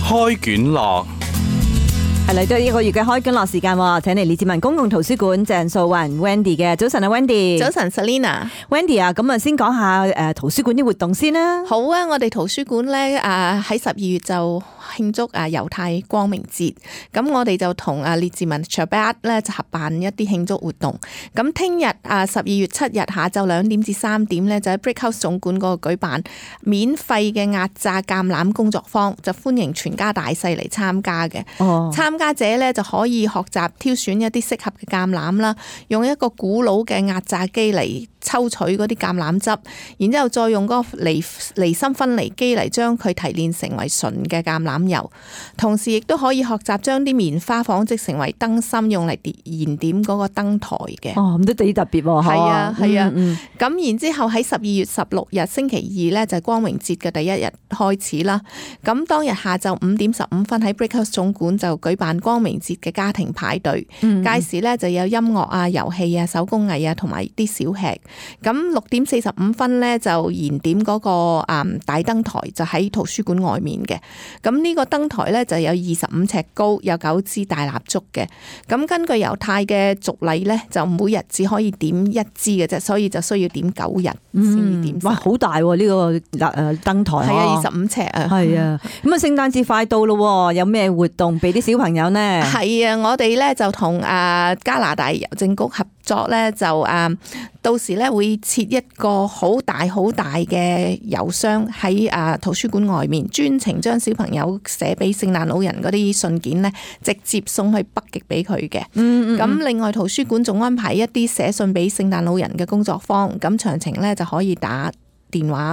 開卷樂係嚟到1個月嘅開卷樂時間，請嚟列治文公共圖書館鄭素雲 Wendy 嘅。早晨啊 Wendy。 早晨 Selina。Wendy 啊，咁啊先講下圖書館啲活動先啦。 好啊，我哋圖書館咧喺12月就慶祝猶太光明節，咁我哋就同列治文 Shabbat 咧就合辦一啲慶祝活動。咁聽日12月7日下晝2點至3點咧就喺 Brickhouse 總館嗰個舉辦免費嘅壓榨橄欖工作坊，就歡迎全家大細嚟參加嘅。參加者咧就可以學習挑選一啲適合嘅橄欖啦，用一個古老嘅壓榨機嚟抽取嗰啲橄欖汁，然之後再用嗰個離心分離機嚟將佢提煉成為純嘅橄欖油，同時亦都可以學習將啲棉花紡織成為燈芯，用嚟燃點嗰個燈台嘅。 咁都幾特別喎。 係啊，係啊。咁然之後喺12月16日星期二咧就係光榮節嘅第一日開始啦。咁當日下晝5點15分喺 Brickhouse 總館就舉辦光明節嘅家庭派對，屆時咧就有音樂啊、遊戲啊、手工藝啊同埋啲小吃。咁6點45分咧就燃點嗰個大燈台，就喺圖書館外面嘅。咁呢個燈台咧就有25尺高，有9支大蠟燭嘅。咁根據猶太嘅俗例咧，就每日只可以點1支嘅啫，所以就需要點9日先至點。 哇，好大喎！呢個燈台係啊，25尺啊。 係啊。咁啊，聖誕節快到咯，有咩活動俾啲小朋友呢？ 係啊，我哋咧就同加拿大郵政局合作咧，就到時咧會設一個好大嘅郵箱喺圖書館外面，專程將小朋友寫俾聖誕老人嗰啲信件咧，直接送去北極俾佢嘅。咁另外圖書館仲安排一啲寫信俾聖誕老人嘅工作坊，咁詳情咧就可以打電話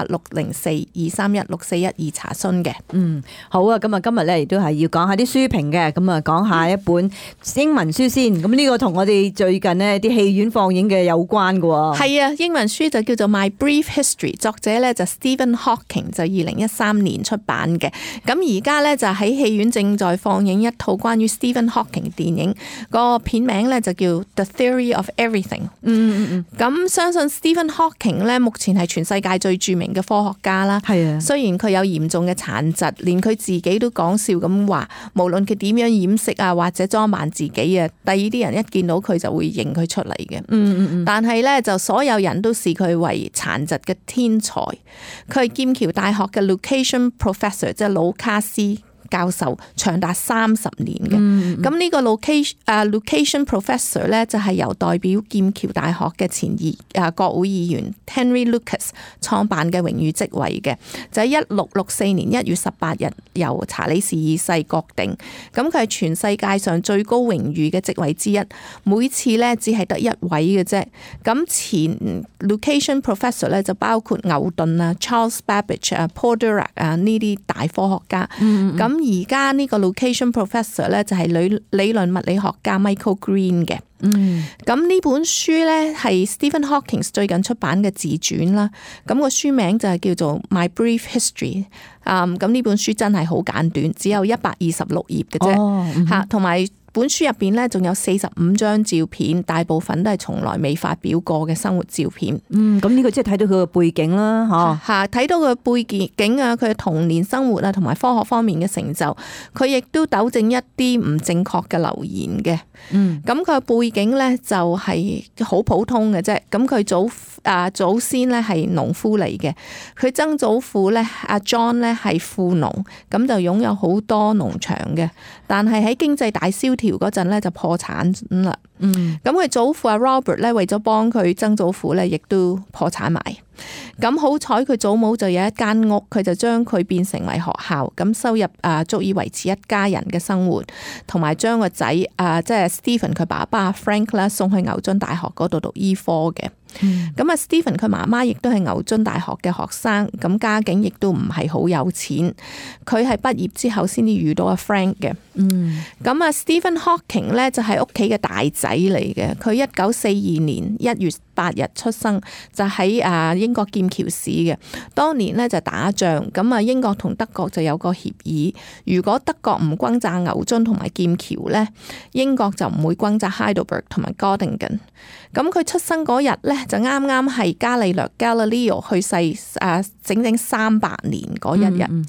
604-231-6412查詢嘅。 好啊，咁啊今日咧亦都係要講下啲書評嘅，咁啊講下一本英文書先。咁呢個同我哋最近呢啲戲院放映嘅有關㗎。 係啊，英文書就叫做 My Brief History， 作者咧就 Stephen Hawking， 就2013年出版嘅。咁而家咧就喺戲院正在放映一套關於 Stephen Hawking 電影，個片名咧就叫 The Theory of Everything。咁相信 Stephen Hawking 咧目前係全世界最著名嘅科學家啦。係啊，雖然佢有嚴重嘅殘疾，連佢自己都講笑咁話，無論佢點樣掩飾啊，或者裝扮自己啊，第二啲人一見到佢就會認佢出嚟嘅。但係咧，就所有人都視佢為殘疾嘅天才。佢係劍橋大學嘅 Location Professor， 即係魯卡斯教授，長達30年嘅。咁呢個 Location Professor 咧，就係由代表劍橋大學嘅前國會議員 Henry Lucas 創辦嘅榮譽職位嘅，就喺1664年1月18日由查理士二世確定。咁佢係全世界上最高榮譽嘅職位之一，每次咧只係得1位嘅啫。咁前 Location Professor 咧就包括牛頓啊、Charles Babbage 啊、Paul Dirac 啊呢啲大科學家。咁而家呢個 Location Professor 咧就係理論物理學家 Michael Green 嘅。咁呢本書咧係 Stephen Hawking 最近出版嘅自傳啦。咁個書名就係叫做 My Brief History。咁呢本書真係好簡短，只有126頁嘅啫。同埋本書入邊咧仲有45張照片，大部分都係從來未發表過嘅生活照片。 咁呢個即係睇到佢嘅背景啦， 睇到佢背景啊，佢嘅童年生活啊，同埋科學方面嘅成就，佢亦都糾正一啲唔正確嘅留言嘅。咁佢嘅背景咧就係好普通嘅啫。咁佢祖先咧係農夫嚟嘅，佢曾祖父咧阿 John 咧係富農，咁就擁有好多農場嘅。但係喺經濟大蕭條嗰陣咧就破產啦。咁佢祖父阿 Robert 咧為咗幫佢曾祖父咧，亦都破產埋。咁好彩佢祖母就有一間屋，佢就將佢變成為學校，咁收入足以維持一家人嘅生活，同埋將個仔即係 Stephen 佢爸爸 Frank 咧送去牛津大學嗰度讀醫科嘅。咁Stephen 佢媽媽亦都係牛津大學嘅學生，咁家境亦都唔係好有錢。佢係畢業之後先至遇到阿 Frank 嘅。咁Stephen Hawking 咧就係屋企嘅大仔嚟嘅。佢1942年1月8日出生，就喺英國劍橋市嘅。當年咧就打仗，咁英國同德國就有個協議，如果德國唔轟炸牛津同埋劍橋咧，英國就唔會轟炸 Heidelberg 同埋 Göttingen。咁佢出生嗰日咧就啱啱係伽利略 Galileo 去世整整300年嗰一日。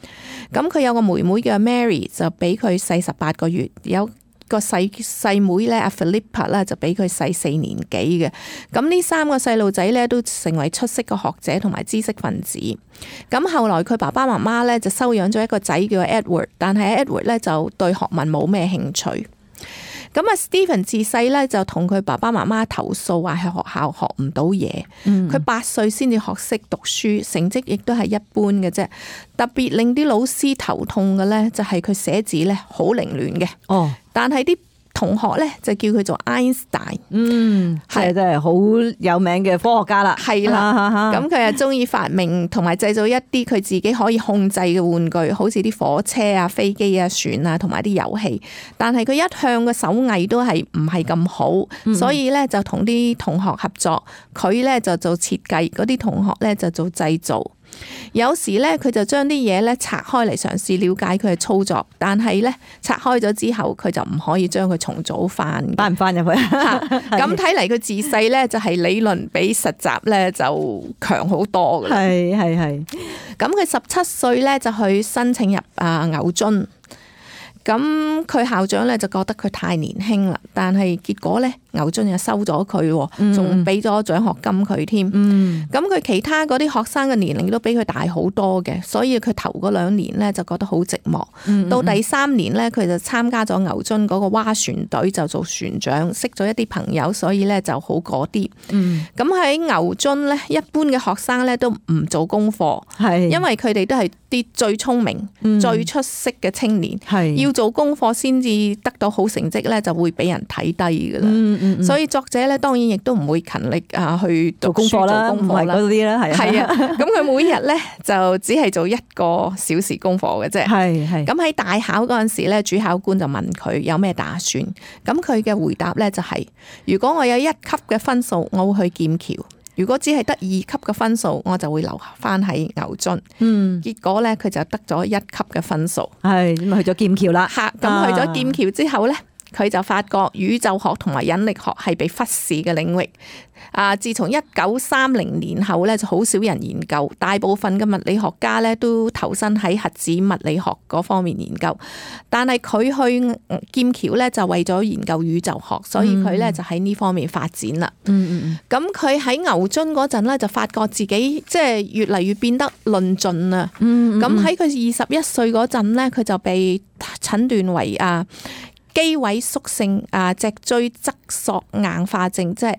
咁佢有個妹妹叫 Mary 就比佢細18個月，有個細妹咧阿 Philippa 咧就比佢細4年幾嘅。咁呢3個細路仔咧都成為出色嘅學者同埋知識分子。咁後來佢爸爸媽媽咧就收養咗一個仔叫 Edward， 但係 Edward 咧就對學問冇咩興趣。咁啊 Stephen 自細咧就同佢爸爸媽媽投訴話喺學校學唔到嘢，佢8歲先至學識讀書，成績亦都係一般嘅啫。特別令啲老師頭痛嘅咧就係佢寫字咧好凌亂嘅，但係啲同學咧就叫佢做 Einstein， 係真係好有名嘅科學家啦。 係啦，咁佢又中意發明同埋製造一啲佢自己可以控制嘅玩具，好似啲火車啊、飛機啊、船啊，同埋啲遊戲。但係佢一向嘅手藝都係唔係咁好，所以咧就同啲同學合作，佢咧就做設計，嗰啲同學咧就做製造。有時咧佢就將啲嘢咧拆開嚟嘗試了解佢嘅操作，但係咧拆開咗之後佢就唔可以將佢重組翻， 翻唔翻入去？ 咁睇嚟佢自細咧就係理論比實習咧就強好多噶啦。 係。 咁佢17歲咧就去申請入牛津。咁佢校長咧就覺得佢太年輕啦，但係結果咧牛津又收咗佢，仲俾咗獎學金佢添。咁佢其他嗰啲學生嘅年齡都比佢大好多嘅，所以佢頭嗰2年咧就覺得好寂寞。到第3年咧，佢就參加咗牛津嗰個划船隊，就做船長，識咗一啲朋友，所以咧就好過啲。咁喺牛津咧，一般嘅學生咧都唔做功課，因為佢哋都係啲最聰明、最出色嘅青年，要做功課先至得到好成績咧，就會俾人睇低噶啦。所以作者咧當然亦都唔會勤力去讀書做功課啦，唔係嗰啲啦，係啊。咁佢每日咧就只係做1個小時功課嘅啫。咁喺大考嗰陣時咧，主考官就問佢有咩打算，咁佢嘅回答咧就係：如果我有1級嘅分數，我會去劍橋。如果只係得2級嘅分數，我就會留翻喺牛津。結果咧，佢就得咗1級嘅分數。咁去咗劍橋啦。 咁去咗劍橋之後咧，佢就發覺宇宙學同埋引力學係被忽視嘅領域。自從1930年後咧，就好少人研究，大部分嘅物理學家咧都投身喺核子物理學嗰方面研究。但係佢去劍橋咧就為咗研究宇宙學，所以佢咧就喺呢方面發展啦。咁佢喺牛津嗰陣咧就發覺自己即係越嚟越變得論盡啊。咁喺佢21歲嗰陣咧，佢就被診斷為肌萎縮性脊椎側索硬化症，即係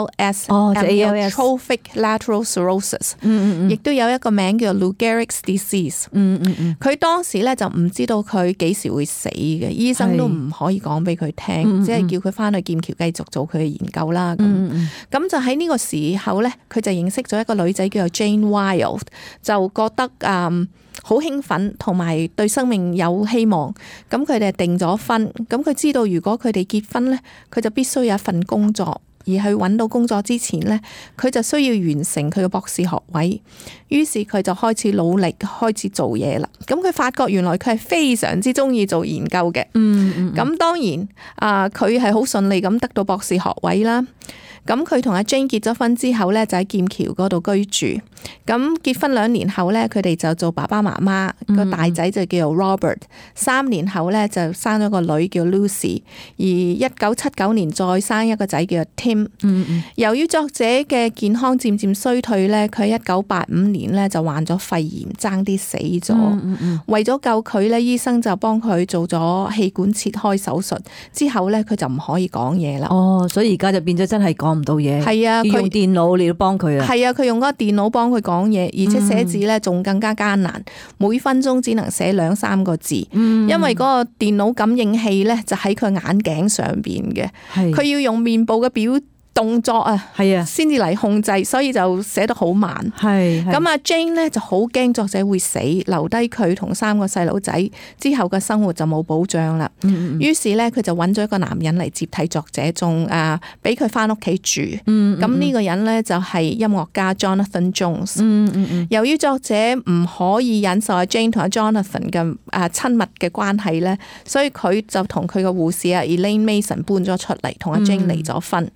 ALS，Amyotrophic Lateral Sclerosis，亦都有一個名叫 Lou Gehrig's disease。佢當時咧就唔知道佢幾時會死嘅，醫生都唔可以講俾佢聽，只係叫佢翻去劍橋繼續做佢嘅研究啦。咁就喺呢個時候咧，佢就認識咗一個女仔叫做 Jane Wilde， 就覺得好興奮，同埋對生命有希望。咁佢哋訂咗婚。咁佢知道如果佢哋結婚呢，佢就必須有一份工作。而去揾到工作之前呢，佢就需要完成佢嘅博士學位。於是佢就開始努力，開始做嘢啦。咁佢發覺原來佢係非常之中意做研究嘅。咁當然佢係好順利咁得到博士學位啦。咁佢同阿 Jane 結咗婚之後呢，就喺劍橋嗰度居住。咁結婚2年後呢，佢哋就做爸爸媽媽。個大仔就叫做 Robert。3年後呢，就生咗個女叫 Lucy。而1979年再生一個仔叫做 Tim。由於作者嘅健康漸漸衰退呢，佢1985年呢就患咗肺炎，爭啲死咗。為咗救佢呢，醫生就幫佢做咗氣管切開手術。之後呢，佢就唔可以講嘢啦。 所以而家就變咗真係講唔到嘢。 係啊， 要用電腦你要幫佢啊。 係啊，佢用嗰個電腦幫佢講嘢，而且寫字咧仲更加艱難，每分鐘只能寫2-3個字。因為嗰個電腦感應器咧就喺佢眼鏡上邊嘅，佢要用面部嘅表動作先至嚟控制，所以就寫得好慢。咁阿 Jane 咧就好驚作者會死，留低佢同3個細佬仔，之後嘅生活就冇保障啦。於是咧佢就揾咗一個男人嚟接替作者，仲俾佢翻屋企住。咁呢個人咧就係音樂家 Jonathan Jones。由於作者唔可以忍受阿 Jane 同阿 Jonathan 嘅親密嘅關係咧，所以佢就同佢嘅護士Elaine Mason 搬咗出嚟，同阿 Jane 離咗婚。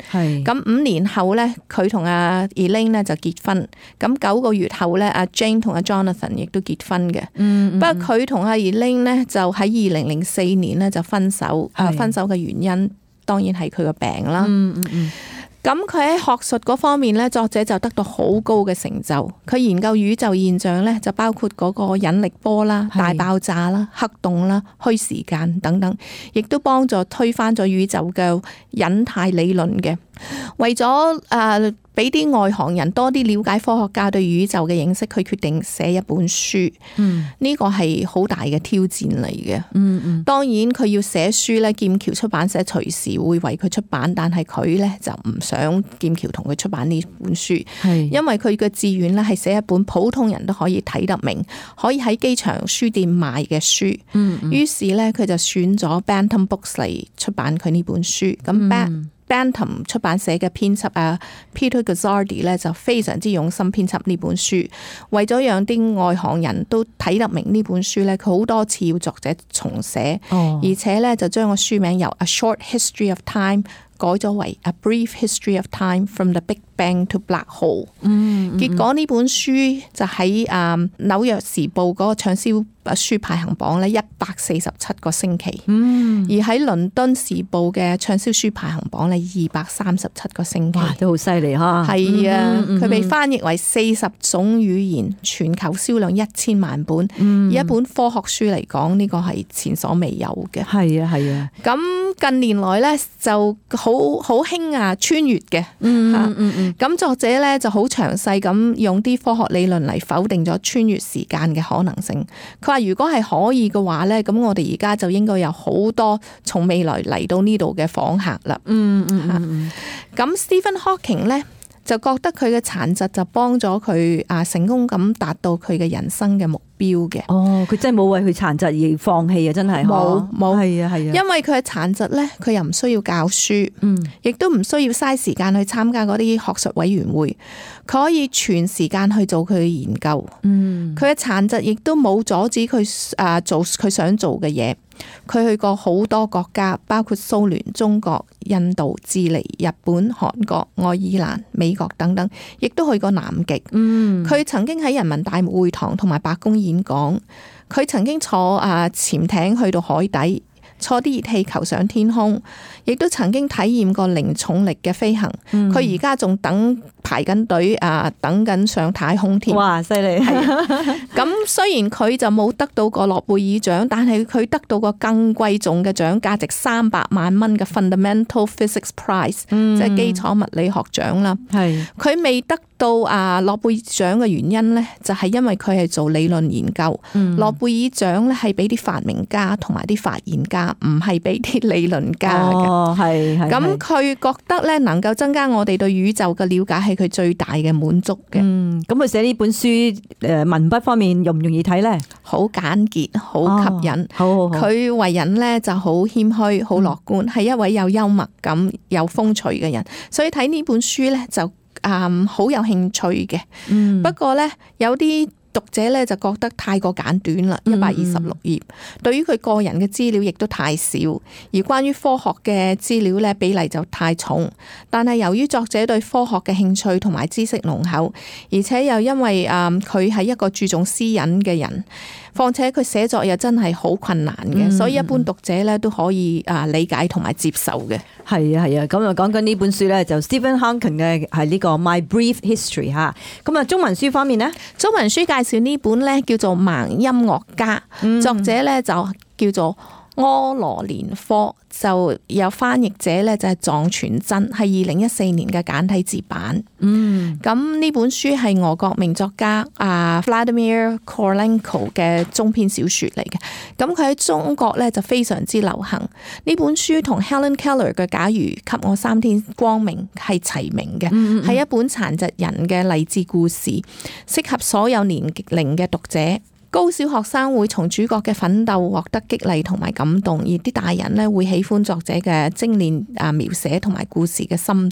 咁5年後咧，佢同阿 Elaine 咧就結婚。咁9個月後咧，阿 Jane 同阿 Jonathan 亦都結婚嘅。不過佢同阿 Elaine 咧就喺2004年咧就分手。分手嘅原因當然係佢個病啦。咁佢喺學術嗰方面咧，作者就得到好高嘅成就。佢研究宇宙現象咧，就包括嗰個引力波啦、大爆炸啦、黑洞啦、虛時間等等，亦都幫助推翻咗宇宙嘅隱態理論嘅。為咗俾啲外行人多啲了解科學家對宇宙嘅認識，佢決定寫一本書。呢個係好大嘅挑戰嚟嘅。當然佢要寫書咧，劍橋出版社隨時會為佢出版，但係佢咧就唔想劍橋同佢出版呢本書，因為佢嘅志願咧係寫一本普通人都可以睇得明，可以喺機場書店買嘅書。於是咧佢就選咗 Bantam Books 嚟出版佢呢本書。咁Bantam 出版社嘅編輯Peter Gazzardi 咧就非常之用心編輯呢本書，為咗讓啲外行人都睇得明呢本書咧，佢好多次要作者重寫，而且咧就將個書名由 A Short History of Time改咗為 A Brief History of Time from the Big Bang to Black Hole。結果呢本書就喺紐約時報嗰個暢銷書排行榜咧147個星期，而喺倫敦時報嘅暢銷書排行榜咧237個星期。 哇，都好犀利哈！ 係啊，佢被翻譯為40種語言，全球銷量1000萬本。以一本科學書嚟講，呢個係前所未有嘅。 係啊，係啊。 咁近年來咧就好興穿越嘅。咁作者咧就好詳細咁用啲科學理論嚟否定咗穿越時間嘅可能性。佢話如果係可以嘅話咧，咁我哋而家就應該有好多從未來嚟到呢度嘅訪客啦。咁 Stephen Hawking 咧就覺得佢嘅殘疾就幫咗佢成功咁達到佢嘅人生嘅目標嘅。 佢真係冇為佢殘疾而放棄啊！真係冇， 係啊，係啊。 因為佢嘅殘疾咧，佢又唔需要教書，亦都唔需要嘥時間去參加嗰啲學術委員會，佢可以全時間去做佢嘅研究。佢嘅殘疾亦都冇阻止佢做佢想做嘅嘢。佢去過好多國家，包括蘇聯、中國、印度、智利、日本、韓國、愛爾蘭、美國等等，亦都去過南極。佢曾經喺人民大會堂同埋白宮演講。佢曾經坐潛艇去到海底，坐啲熱氣球上天空，亦都曾經體驗過零重力嘅飛行。佢而家仲排緊隊等緊上太空添。 哇，犀利！ 咁雖然佢就冇得到過諾貝爾獎，但係佢得到個更貴重嘅獎，價值300萬蚊嘅 Fundamental Physics Prize，即係基礎物理學獎啦。佢未得到諾貝爾獎嘅原因呢，就係因為佢係做理論研究。諾貝爾獎咧係俾啲發明家同埋啲發現家，唔係俾啲理論家嘅。咁佢覺得咧，能夠增加我哋對宇宙嘅了解係佢最大嘅滿足嘅。咁佢寫呢本書文筆方面容唔容易睇呢？ 好簡潔，好吸引。佢為人咧就好謙虛，好樂觀，係一位有幽默感、有風趣嘅人。所以睇呢本書咧就好有興趣嘅。不過咧有啲讀者咧就覺得太過簡短啦，126頁。對於佢個人嘅資料亦都太少，而關於科學嘅資料咧比例就太重。但係由於作者對科學嘅興趣同埋知識濃厚，而且又因為佢係一個注重私隱嘅人，況且佢寫作又真係好困難嘅，所以一般讀者咧都可以理解同埋接受嘅。 係啊，係啊，咁講緊呢本書咧就 Stephen Hawking 嘅係呢個 My Brief History 吓。咁中文書方面呢， 中文書介紹呢本咧叫做盲音樂家，作者咧就叫做柯羅連科，就有翻譯者咧就係藏傳真，係2014年嘅簡體字版。咁呢本書係俄國名作家Vladimir Korolenko 嘅中篇小說嚟嘅。咁佢喺中國咧就非常之流行。呢本書同 Helen Keller 嘅假如給我3天光明係齊名嘅，係一本殘疾人嘅勵志故事，適合所有年齡嘅讀者。高小學生會從主角嘅奮鬥獲得激勵同埋感動，而啲大人咧會喜歡作者嘅精煉描寫同埋故事嘅深度。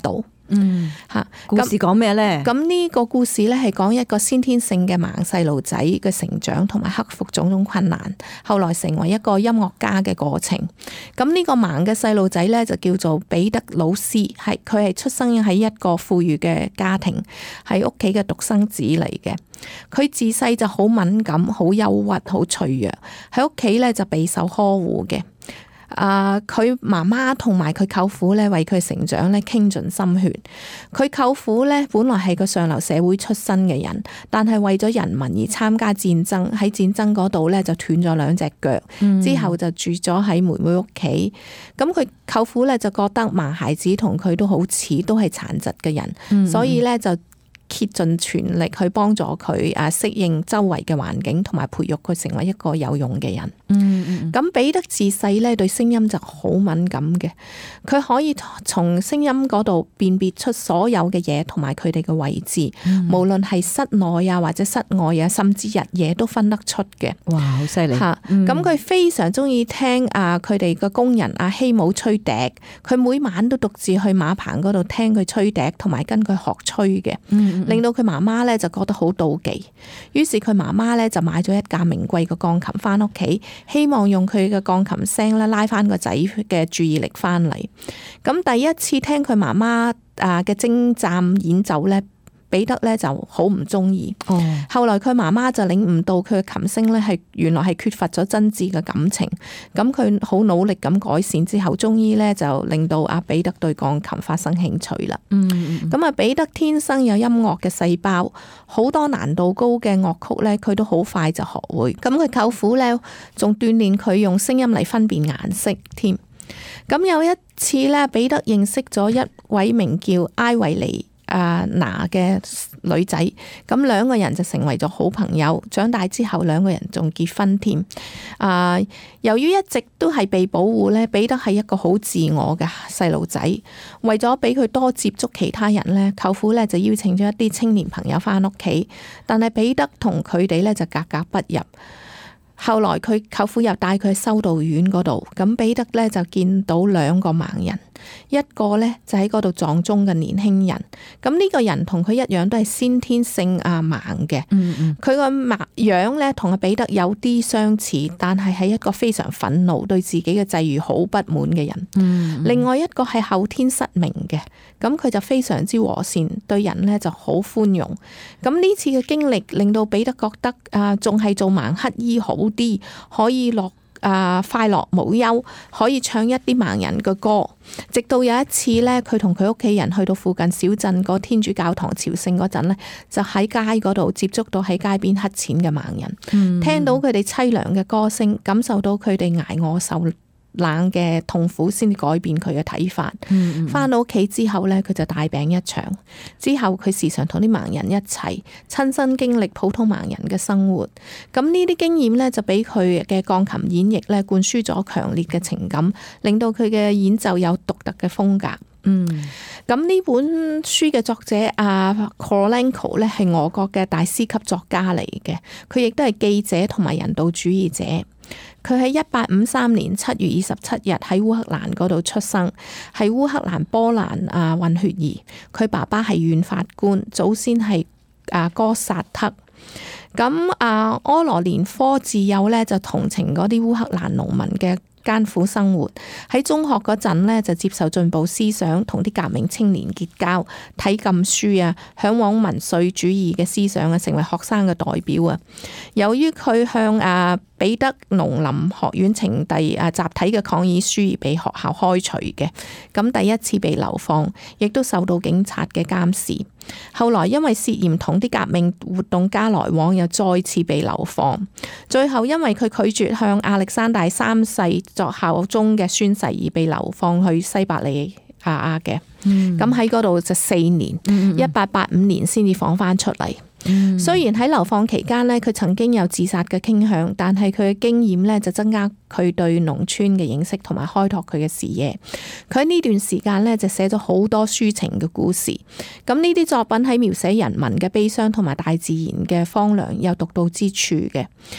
故事講咩咧？ 咁呢個故事咧係講一個先天性嘅盲細路仔嘅成長同埋克服種種困難，後來成為一個音樂家嘅過程。咁呢個盲嘅細路仔咧就叫做彼得魯斯，佢係出生喺一個富裕嘅家庭，係屋企嘅獨生子嚟嘅。佢自細就好敏感、好憂鬱、好脆弱，喺屋企咧就備受呵護嘅。佢媽媽同埋佢舅父咧為佢成長咧傾盡心血。佢舅父咧本來係個上流社會出身嘅人，但係為咗人民而參加戰爭，喺戰爭嗰度咧就斷咗2隻腳，之後就住咗喺妹妹屋企。咁佢舅父咧就覺得盲孩子同佢都好似，都係殘疾嘅人，所以咧就竭盡全力去幫助佢適應周圍嘅環境，同埋培育佢成為一個有用嘅人。咁彼得自細咧對聲音就好敏感嘅，佢可以從聲音嗰度辨別出所有嘅嘢同埋佢哋嘅位置，無論係室內啊或者室外啊，甚至日夜都分得出嘅。 哇，好犀利！ 咁佢非常中意聽佢哋嘅工人希姆吹笛，佢每晚都獨自去馬棚嗰度聽佢吹笛，同埋跟佢學吹嘅。令到佢媽媽咧就覺得好妒忌，於是佢媽媽咧就買咗一架名貴嘅鋼琴翻屋企，希望用佢嘅鋼琴聲咧拉翻個仔嘅注意力翻嚟。咁第一次聽佢媽媽嘅精湛演奏咧，彼得咧就好唔中意。後來佢媽媽就領悟到佢嘅琴聲咧係原來係缺乏咗真摯嘅感情。咁佢好努力咁改善之後，終於咧就令到彼得對鋼琴發生興趣啦。咁彼得天生有音樂嘅細胞，好多難度高嘅樂曲咧，佢都好快就學會。咁佢舅父咧仲鍛煉佢用聲音嚟分辨顏色添。咁有一次咧，彼得認識咗一位名叫埃維尼娜嘅女仔，咁2個人就成為咗好朋友。長大之後2個人仲結婚添。由於一直都係被保護咧，彼得係一個好自我嘅細路仔。為咗俾佢多接觸其他人咧，舅父咧就邀請咗一啲青年朋友翻屋企，但係彼得同佢哋咧就格格不入。後來佢舅父又帶佢去修道院嗰度，咁彼得咧就見到2個盲人，一個咧就喺嗰度撞鐘嘅年輕人。咁呢個人同佢一樣都係先天性盲嘅，佢個樣咧同彼得有啲相似，但係一個非常憤怒、對自己嘅際遇好不滿嘅人。另外一個係後天失明嘅，咁佢就非常之和善，對人咧就好寬容。咁呢次嘅經歷令到彼得覺得仲係做盲乞醫好啲，可以快樂無憂，可以唱一啲盲人嘅歌。直到有一次咧，佢同佢屋企人去到附近小鎮個天主教堂朝聖嗰陣咧，就喺街嗰度接觸到喺街邊乞錢嘅盲人，聽到佢哋淒涼嘅歌聲，感受到佢哋挨餓受冷嘅痛苦，先至改變佢嘅睇法。翻到屋企之後呢，佢就大病一場。之後佢時常同啲盲人一齊，親身經歷普通盲人嘅生活。咁呢啲經驗呢，就俾佢嘅鋼琴演繹呢灌輸咗強烈嘅情感，令到佢嘅演奏有獨特嘅風格。咁呢本書嘅作者Korolenko 咧係俄國嘅大師級作家嚟嘅，佢亦都係記者同埋人道主義者。佢喺1853年7月27日喺烏克蘭嗰度出生，係烏克蘭波蘭混血兒。佢爸爸係縣法官，祖先係哥薩特。咁柯羅連科自幼咧就同情嗰啲烏克蘭農民嘅艱苦生活。喺中學嗰陣呢，就接受進步思想，同啲革命青年結交，睇禁書嚮往民粹主義嘅思想成為學生嘅代表。由於佢向彼得農林學院呈遞集體嘅抗議書而被學校開除嘅，咁第一次被流放，亦都受到警察嘅監視。後來因為涉嫌同啲革命活動家來往，又再次被流放。最後因為佢拒絕向亞歷山大3世作效忠嘅宣誓而被流放去西伯利亞嘅。咁喺嗰度就4年，1885年先至放翻出嚟。雖然喺流放期間呢，佢曾經有自殺嘅傾向，但係佢嘅經驗呢就增加佢對農村嘅認識，同埋開拓佢嘅視野。佢喺呢段時間呢就寫咗好多抒情嘅故事。咁呢啲作品喺描寫人民嘅悲傷同埋大自然嘅荒涼有獨到之處嘅。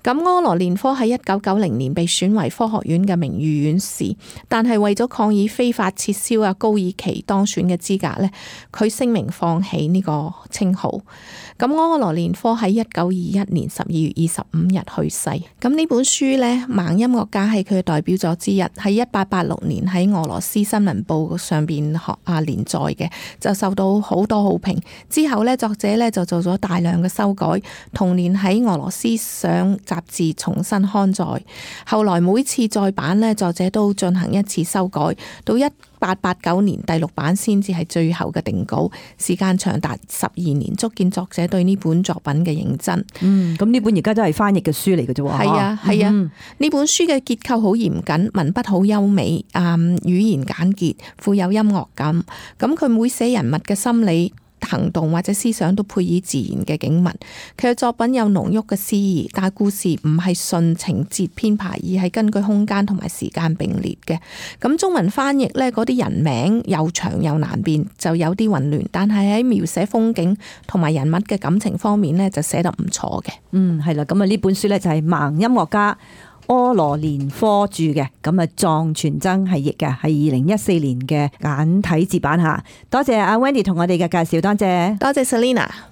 咁柯羅連科喺1990年被選為科學院嘅名譽院士，但係為咗抗議非法撤銷高爾奇當選嘅資格呢，佢聲明放棄呢個稱號。咁柯羅連科喺1921年12月25日去世。咁呢本書呢，盲音樂家係佢嘅代表作之一，喺1886年喺俄羅斯新聞報上邊連載嘅，就受到好多好評。之後呢，作者呢就做咗大量嘅修改，同年喺俄羅斯上雜誌重新刊載。後來每次再版呢，作者都進行一次修改，到1889年第6版先至係最後嘅定稿，時間長達12年，足見作者對呢本作品嘅認真。 咁呢本而家都係翻譯嘅書嚟嘅啫喎。 係啊，係啊，呢本書嘅結構好嚴謹，文筆好優美，語言簡潔，富有音樂感。咁佢每寫人物嘅心理行動或者思想都配以自然嘅景物。佢嘅作品有濃郁嘅詩意，但係故事唔係順情節編排，而係根據空間同埋時間並列嘅。咁中文翻譯呢，嗰啲人名又長又難辨，就有啲混亂。但係喺描寫風景同埋人物嘅感情方面呢，就寫得唔錯嘅。 係啦，咁啊呢本書呢，就係盲音樂家柯羅連科著嘅，咁啊藏傳真係譯嘅，係2014年嘅簡體字版吓。多謝阿 Wendy 同我哋嘅介紹，多謝 Selina。